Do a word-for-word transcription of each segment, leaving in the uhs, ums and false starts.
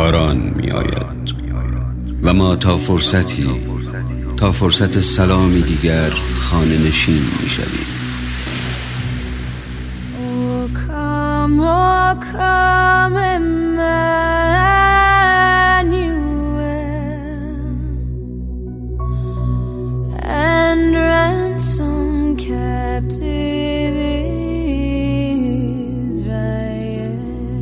باران می آید و ما تا فرصتی تا فرصت سلامی دیگر خانه نشین می شدیم. Oh, come, oh, come, Emmanuel, and ransom captive Israel.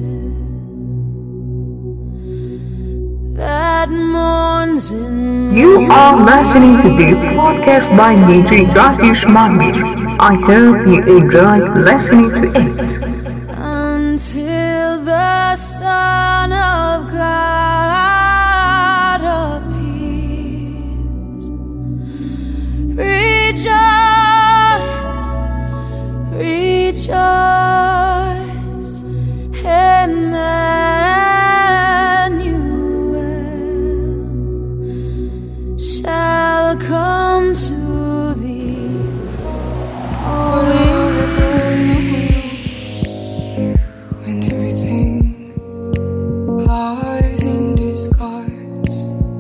That mourns in You are listening to this podcast by D J Dahish Mahmir. I hope you enjoyed listening to it. Until the Son of God appears, rejoice, rejoice, Emmanuel shall come to thee. When everything lies in disguise,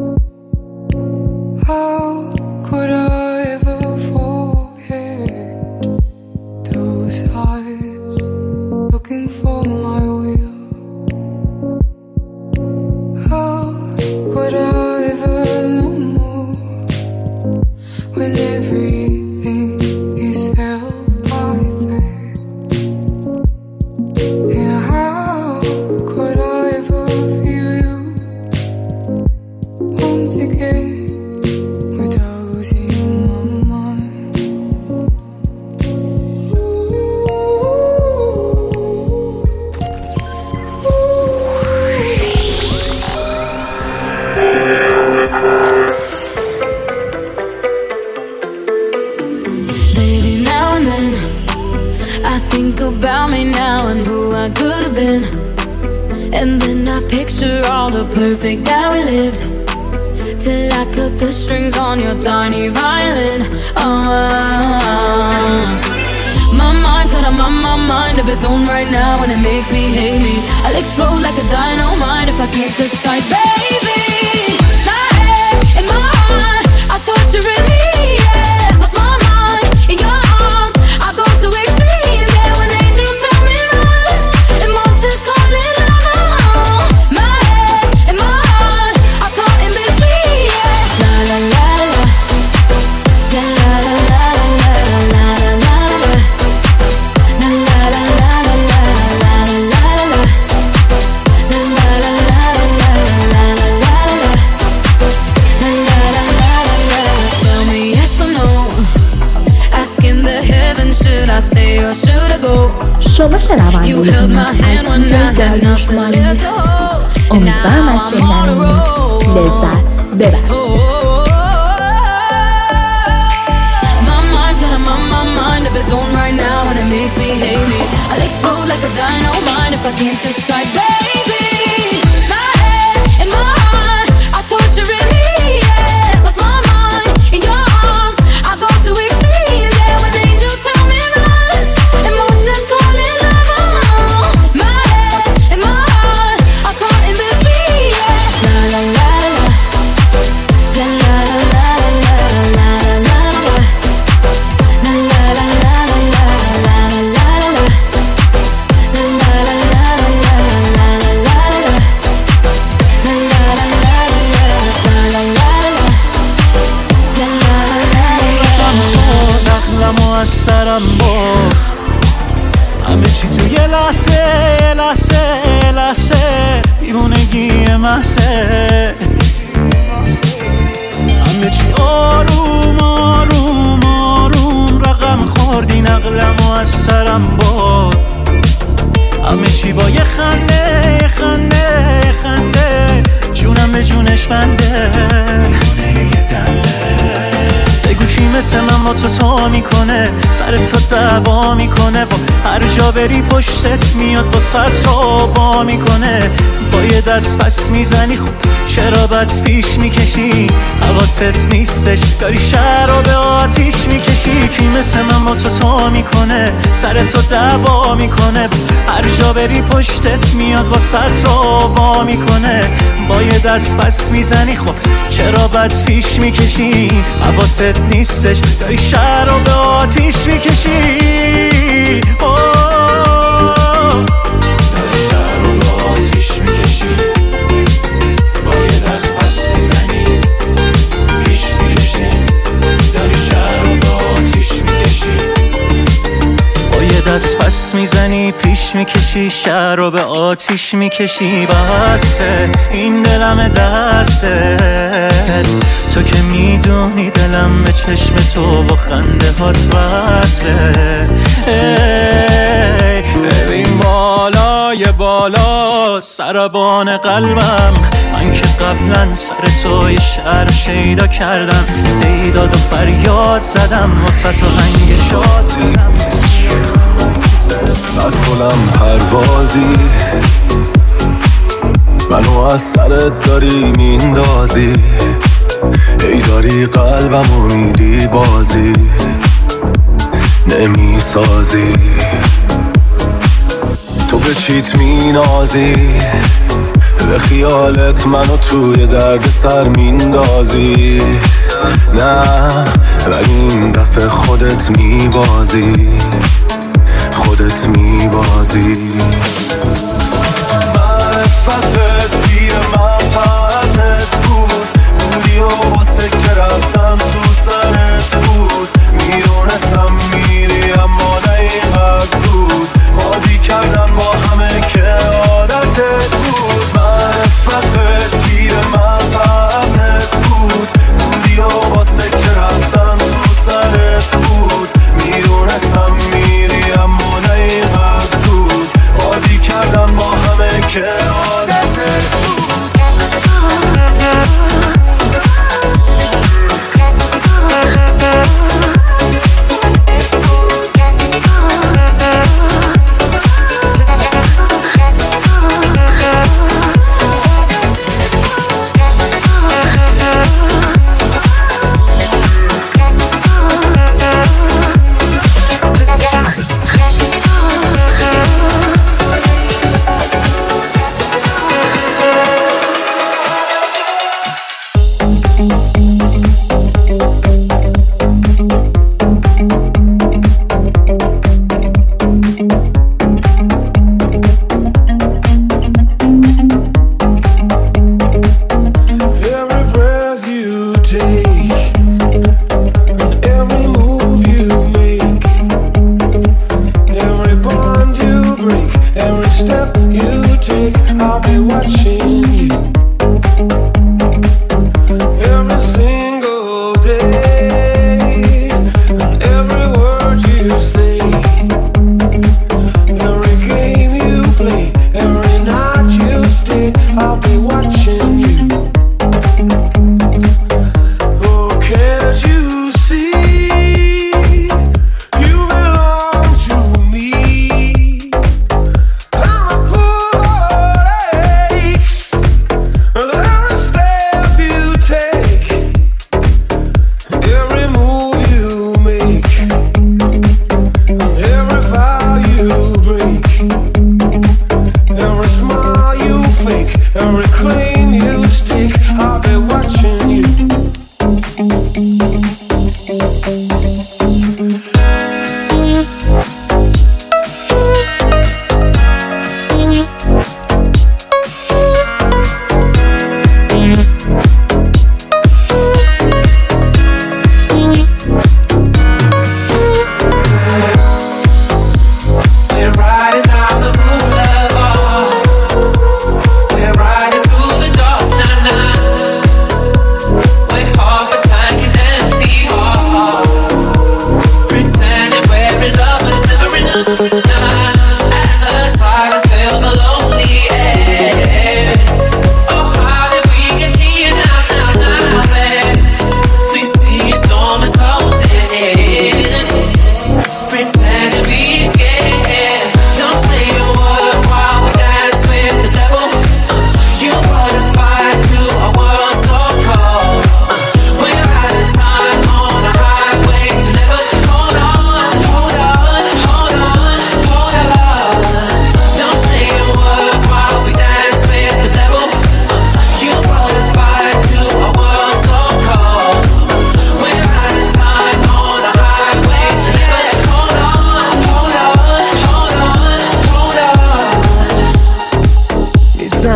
how could I ever forget those eyes looking for my will? How could I ever know more when everything is held by thread? And how could I ever feel you once again without losing my mind? Baby, now and then I think about me now and who I could have been. And then I picture all the perfect that we lived, till I cut the strings on your tiny violin. Oh, my mind's got a my, my mind of its own right now, and it makes me hate me. I'll explode like a dynamite if I can't decide, baby. My head and my heart are torturing me, yeah. Lost my mind in your arms, I go to extremes, yeah. When angels tell me run and monsters call it love. My head and my heart are caught in between, yeah. La la la la, la la la la la la la la la, la la la la la la la la la, la la la la la la la la. Tell me yes or no, asking the heavens, should I stay or should I go? شما شنونده You held my میکس hand از when دیجی I had داریوش nothing مالمی left to هستید. hold. امیدوارم از شنیدن این میکس لذت ببرید. My mind's got a my, my mind of its own right now, and it makes me hate me. I'll explode like a dynamite if I can't decide, baby. My head and my heart are torturing me, yeah. Lost my mind in your arms, I go to extremes, yeah. When angels tell me run and monsters call it love. My head and my heart are caught in between, yeah. La la la la, la la la la la la la la. La la la la la la la la la, la la la la la la la la la, la la la la la la la. نخلمو از سرم برد، همه چی تو یه لحظه یه لحظه یه لحظه، دیوونگی محضه، همه چی آروم آروم آروم رقم خوردی، نقلمو از سرم برد، همه چی با یه خنده یه خنده یه خنده، جونم به جونش بنده، دیوونه یه دنده. بگو کی مثل من با تو تا میکنه، سر تو دعوا میکنه، با هر جا بری پشتت میاد با سر تا وا میکنه، با یه دست پس میزنی خوب چرا بد پیش میکشی، حواست نیستش داری شهر رو به آتیش میکشی. کی مثل من با تو تا میکنه، سر تو دعوا میکنه، هر جا کجا بری پشتت میاد واسط رو وا میکنه. با یه دست پس میزنی خب چرا بد پیش میکشی؟ حواست نیستش داری شهر رو به آتیش میکشی. دست پس میزنی پیش میکشی شهر رو به آتیش میکشی. بسه این دلم دستت تو که میدونی دلم به چشم تو و خنده هات وصله. ببین بالای بالا سربان قلبم من که قبلا سر تو یه شهر شیدا کردم. دیداد و فریاد زدم واسه تو هنگ شاد زدم. از بلم پروازی منو از سرت داری میندازی. ای داری قلبمو میدی بازی نمیسازی. تو به چیت مینازی به خیالت منو توی درد سر میندازی. نه ولی این دفعه خودت میبازی خودت میبازی. معرفتت پیر منفعتت بود بودی و باز فکر رفتم تو سرت بود. میدونستم میری اما نه اینقدر زود. بازی کردن با همه که عادتت بود. معرفتت پیر منفعتت بود بودی و باز فکر رفتم تو سرت بود. میدونستم میری اما نه اینقدر زود. بازی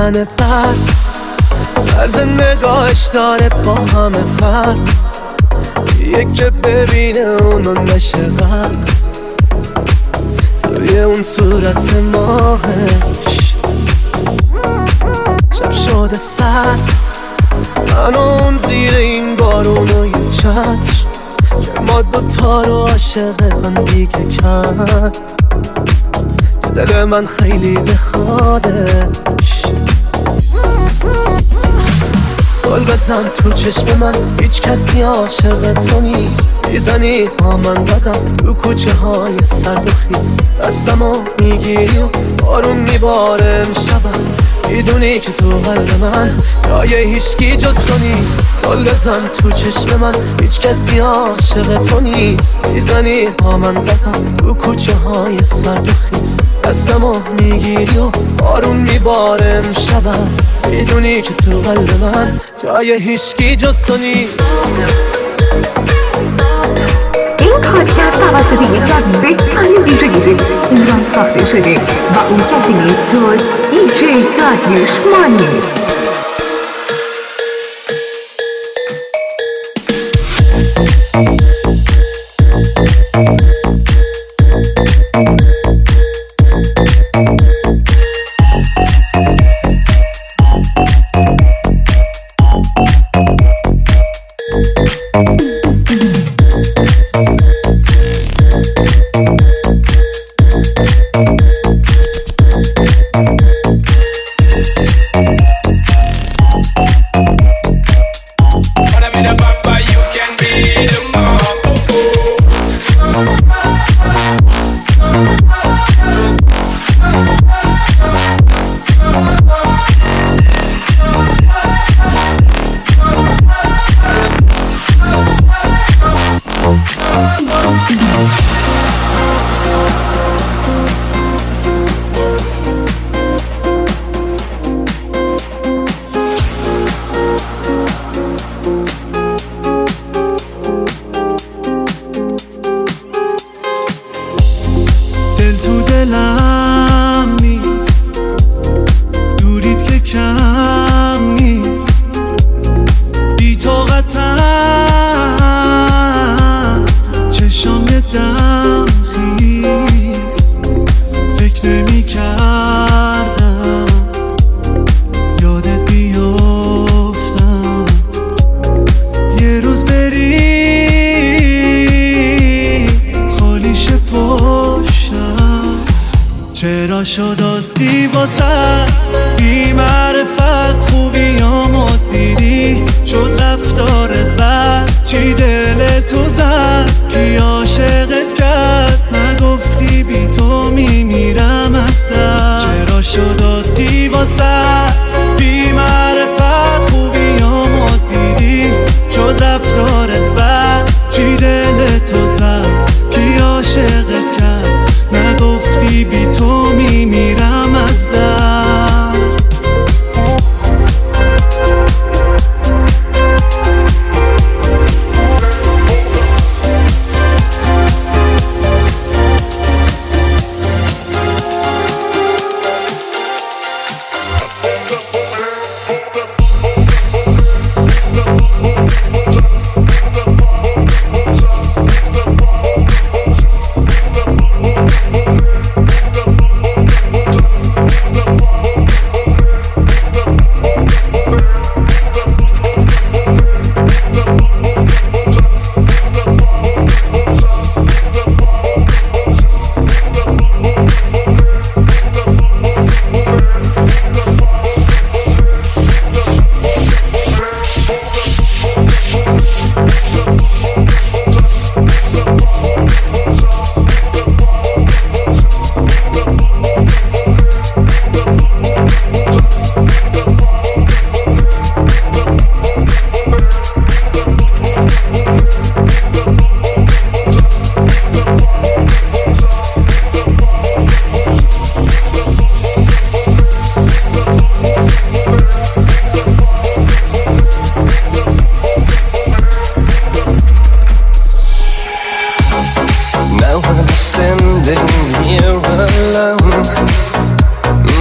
زدن برگ، طرز نگاهش داره با همه فرق، یک که ببینه اونو نشه غرق توی اون صورت ماهش. شب شده سر من اون زیر این بارون و یه چتر که ما دوتا رو عاشق هم دیگه کرد، دل من خیلی بخوادش. گل بزن تو چشم من، هیچ کسی عاشق تو نیست. میزنی با من قدم تو کوچه های سرد و خیز، دستمو میگیری و بارون میباره امشبم، میدونی که تو قلب من جای هیچکی جز تو نیست. گل بزن تو چشم من، هیچ کسی عاشق تو نیست. میزنی با من قدم تو کوچه های سرد و خیز، دستمو میگیری و بارون میباره امشبم، میدونی که تو قلب من جای هیچکی جز تو نیست. این پادکست توسط یکی از بهترین دیجی ایران ساخته شده و اون کسی نیست جز دیجی داریوش مانی.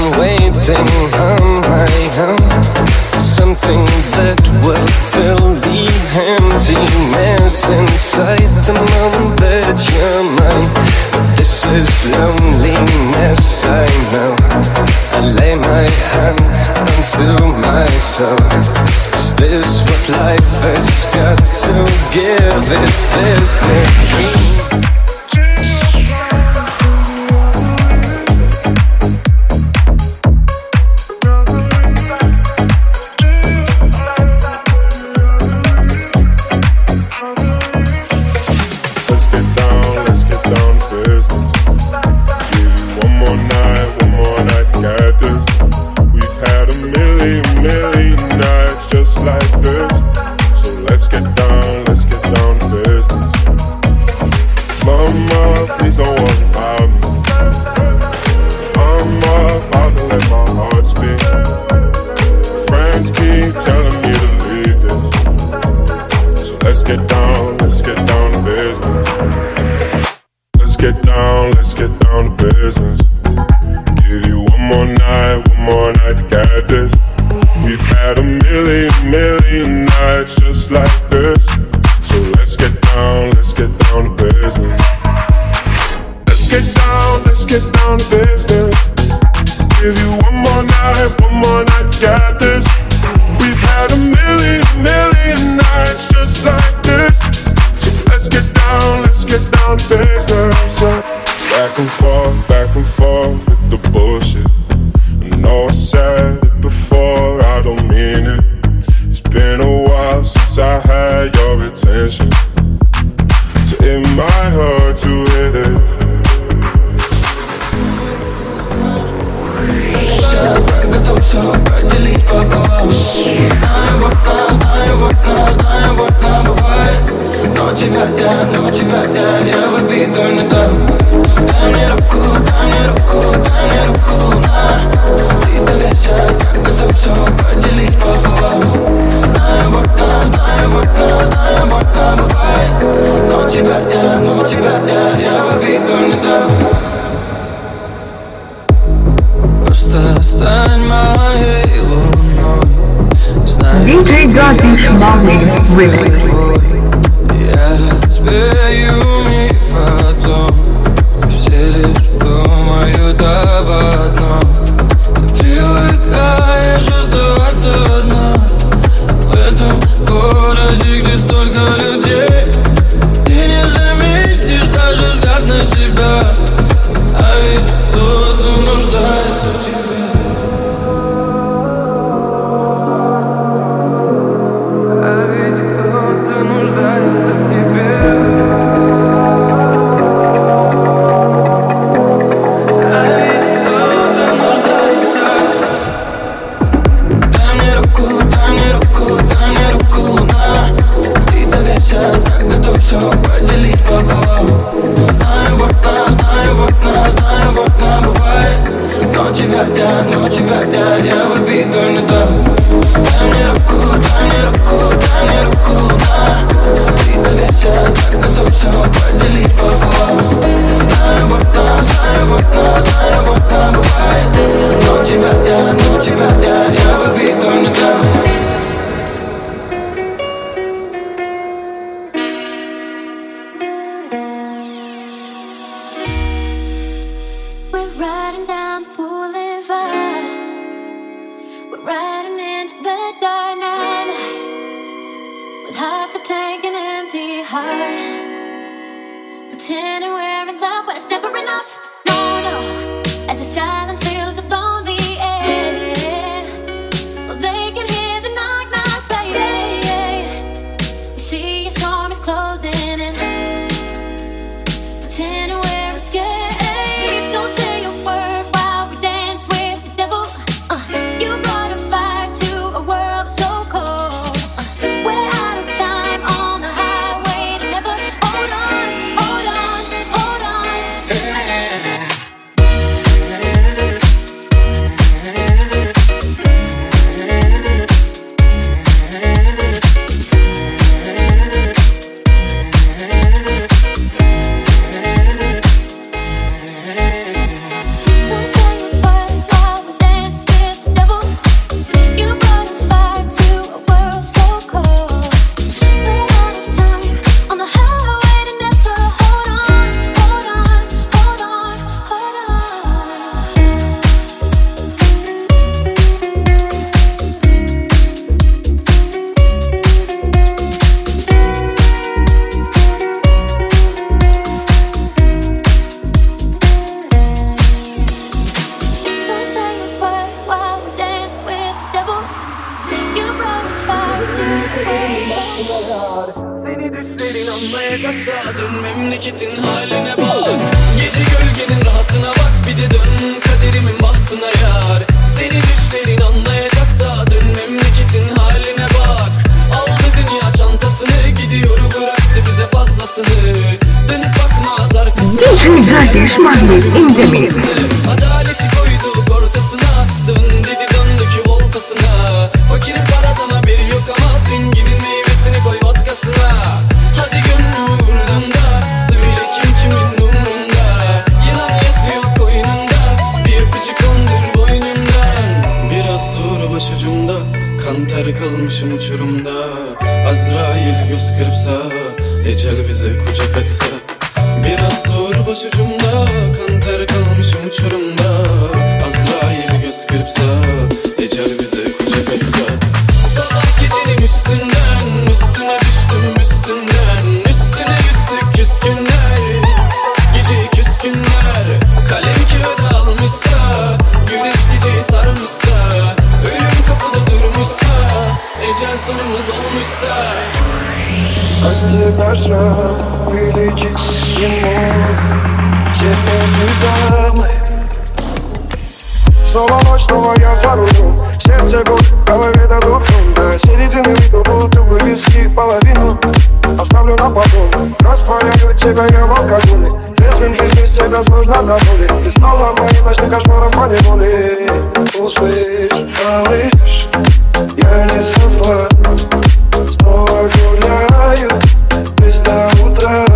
waiting on my own. Something that will fill the emptiness inside the moment that you're mine. But this is loneliness, I know. I lay my hand onto my soul. Is this what life has got to give? Is this the dream? D J Darkish Morning Remix. Я разбею миф о том, что все лишь думают об одном. Ты привыкаешь оставаться одна в этом городе, где столько людей. Ты не заметишь даже взгляд на себя, а ведь кто-то нуждается в тебе. Поделить пополам. Знаю, больно, знаю, больно, знаю, больно бывает. Но тебя я, но тебя я, я в обиду не дам. Дай мне руку, дай мне руку, дай мне руку, луна. Ты доверься, так готовься поделить пополам. Знаю, больно, знаю, больно, знаю, больно бывает. Но тебя я, но тебя я, я в обиду не дам. Pretending we're in love when it's never enough. No, no. As the silence fills the lonely air, well, they can hear the knock, knock, baby. You see your storm is closing in. Pretending we're escape. Don't say a word while we dance with the devil. Uh, you brought a fire to a world so cold. Uh, we're out of time on the highway to never. Hold on, hold on, hold on. başına yar. Seni düşlerin anlayacak da dön memleketin haline bak. Gece gölgenin rahatına bak, bir de dön kaderimin bahtına yar. Seni düşlerin anlayacak da dön memleketin haline bak. Aldı dünya çantasını, gidiyor bıraktı bize fazlasını. Dönüp bakmaz arkasına. D J Dardish Manli in the mix. Adaleti koyduk ortasına, dön dedi döndü ki voltasına. Fakirin paradan haberi yok ama zenginin meyvesini koy vodkasına. Hadi gönlüm umrunda, söyle kim kimin umrunda. Yılan yatıyor koynunda, bir öpücü kondur boynundan. Biraz dur başucumda, kan ter kalmışım uçurumda. Azrail göz kırpsa, ecel bize kucak açsa. Biraz dur başucumda, kan ter kalmışım uçurumda. Azrail göz kırpsa, ecel bize kucak açsa. Sabah gecenin üstünden, üstüne düştüm üstünden. Üstüne üstlük küskünler, geceyi küskünler. Kalem kağıda almışsa, güneş geceyi sarmışsa. Ölüm kapıda durmuşsa, ecel sonumuz olmuşsa. Acı başım, biricik ему теперь дамы. Снова ночь, снова я за рулем. Сердце боль, в голове дадут до середины выпил бутылку виски, половину оставлю на потом. Растворяю тебя я в алкоголе. Трезвым жизнь без тебя сложно до боли. Ты стала моим ночным кошмаром по неволе. Услышь, малыш, я не со зла. Снова гуляю без до утра.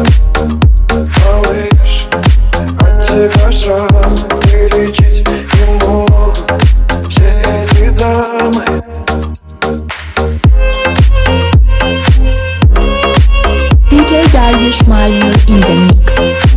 Малыш, от тебя шрам вылечить не могут все эти дамы. D J Dardish Manli in the mix.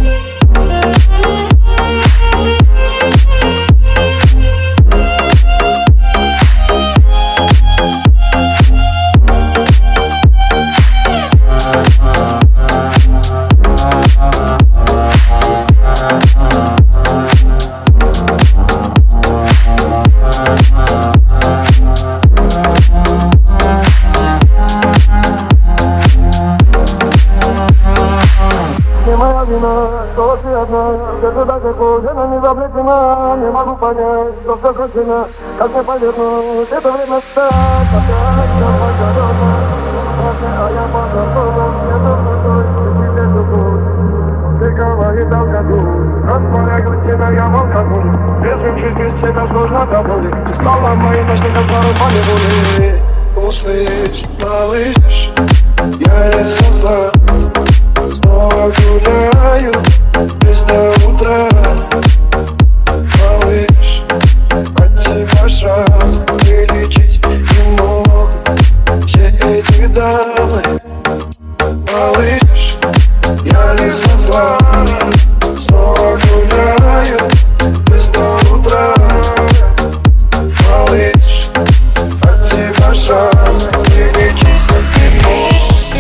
Что ты одна, где-то далеко, жена не заплетена. Не могу понять, что все кончено. Как мне повернуть, это время стать. Опять все погорело, а я позабыла. Мне нужно только тебе любовь. Ты говорит алкоголь, растворяю тебя я в алкоголь. Трезвым жить без тебя сложно до боли. Ты стала моим ночным кошмаром по неволе. Услышь, малыш, я не со зла. Снова гуляю без до утра. Малыш, от тебя шрам вылечить не могут все эти дамы. Малыш, я не со зла. Снова гуляю без до утра. Малыш, от тебя шрам вылечить не могут.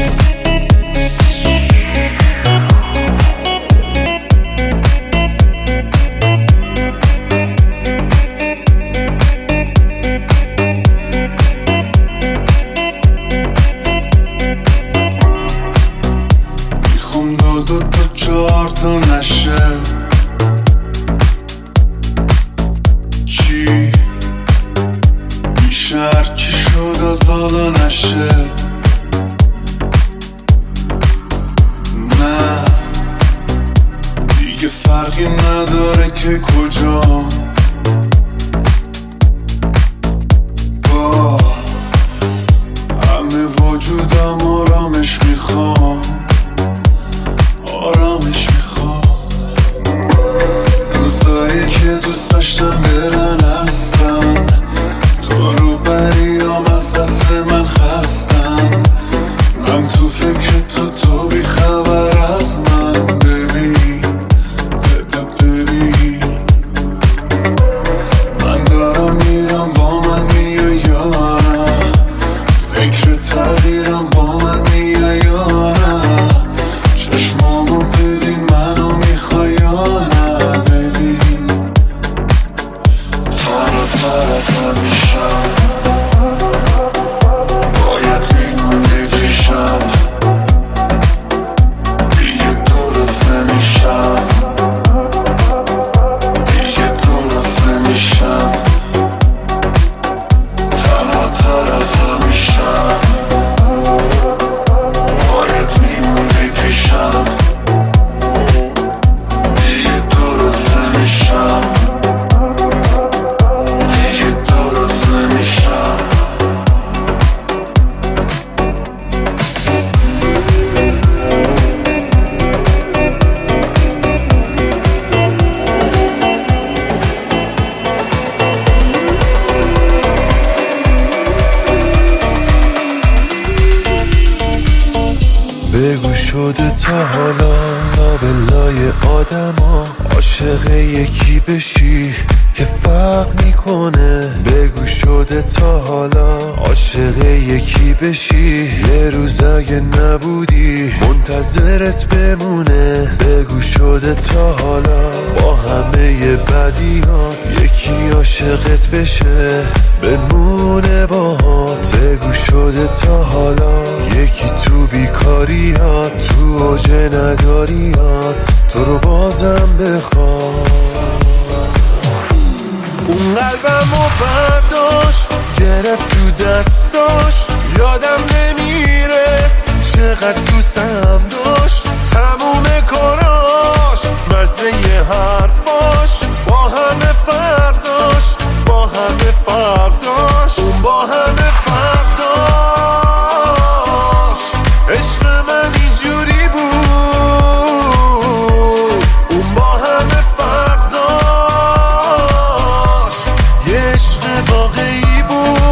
فرقی نداره که کجا با همه وجودم آرامش میخوام آرامش میخوام روزایی که دوست داشتم برن هستن تو رو بریام از دست من خستن من تو فکر تو تو بی خبر از من ببین من دارم میرم با من میای یا نه فکر تغییرم با من میای یا نه چشمامو ببین منو میخوای یا نه ببین تر و تر از همیشم باید میمونده بگو شده تا حالا لابلای آدم ها عاشق یکی بشی که فرق میکنه. بگو شده تا حالا عاشق یکی بشی یه روز اگه نبودی منتظرت بمونه. بگو شده تا حالا با همه بدیات یکی عاشقت بشه بمونه باهات. بگو شده تا حالا یکی تو بیکاریات تو اوج نداریات تو رو بازم بخواد. اون قلبمو برداشت گرفت تو دستاش یادم نمیره چقدر دوستم داشت تموم کاراش مزه یه حرفاش با همه فرداش با همه فرداش اون با همه فرداش. عشق من اینجوری بود اون با همه فرداش یه عشق واقعی بود.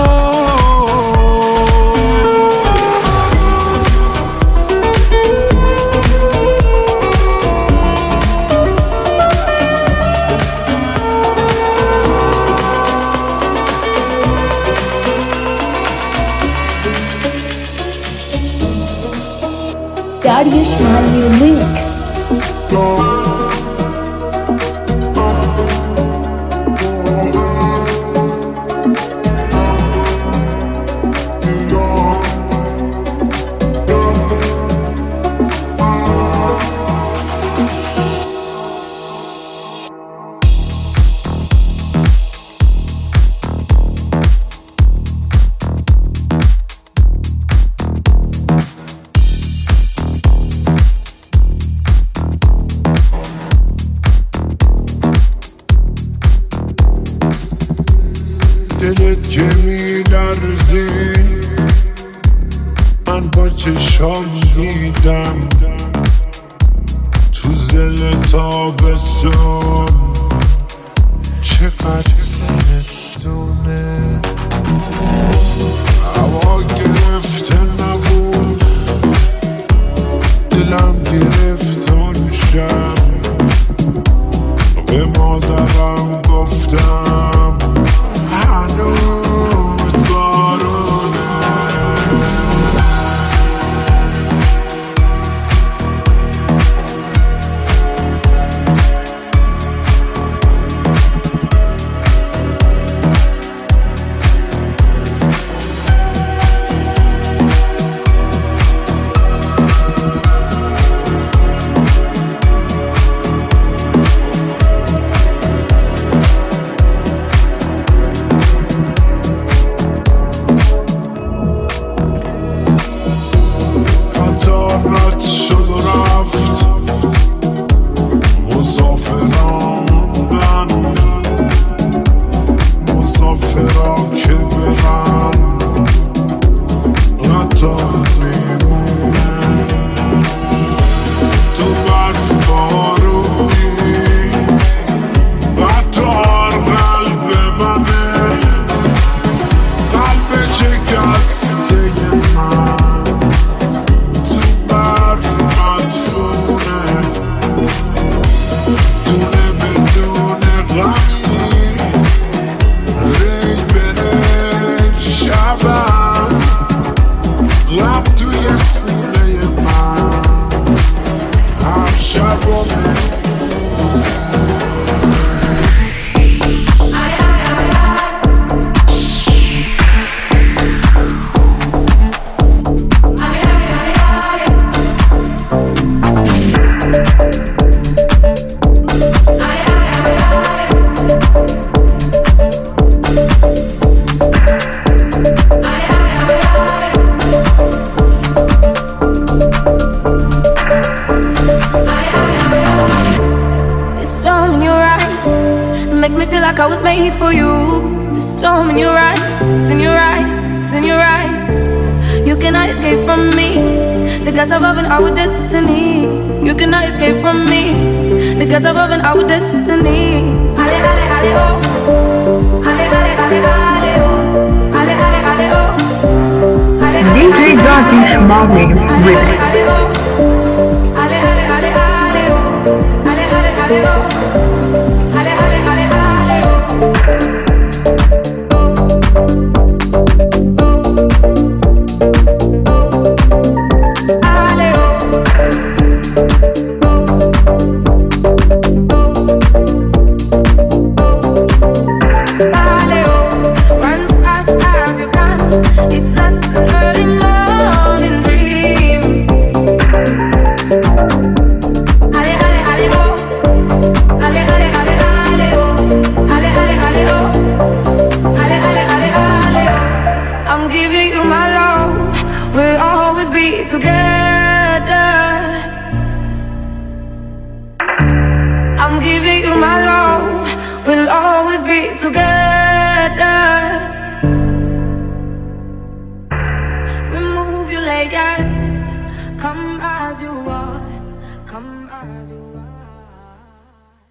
Dariush Manu Mix. دلت که می لرزی من با چشام دیدم تو زل تابستون چقدر زمستونه. هوا گرفته نبود دلم گرفت اون شب به مادرم گفتم هنوز بارونه. like I was made for you. The storm in your eyes, in your eyes, in your eyes. You cannot escape from me. The gods above and our destiny. You cannot escape from me. The gods above and our destiny. Ale, ale, ale, oh. Ale, ale, ale, ale, oh. Ale, ale, ale, oh. Ale, ale, ale, oh. Jagdish Mami Remix. I'm giving you my love. We'll always be together.